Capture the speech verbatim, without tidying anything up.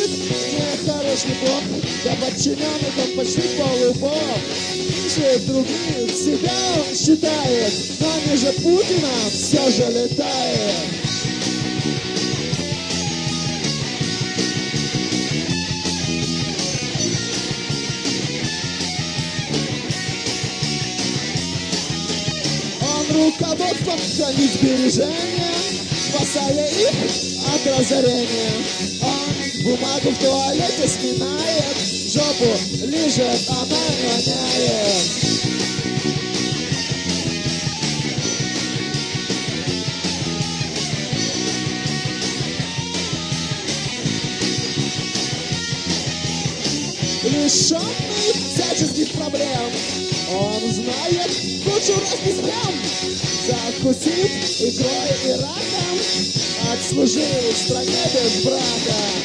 говорит, не хорош, не плох. Для подчиненных он почти полубог. Ниже других себя он считает, но ниже Путина все же летает. Руководством хранить сбережения, спасая их от разорения. Он бумагу в туалете сминает, жопу лижет, она воняет. Лишенный всяческих проблем, он знает кучу разных схем. Закусив игрой и раком, отслужил в стране без брака.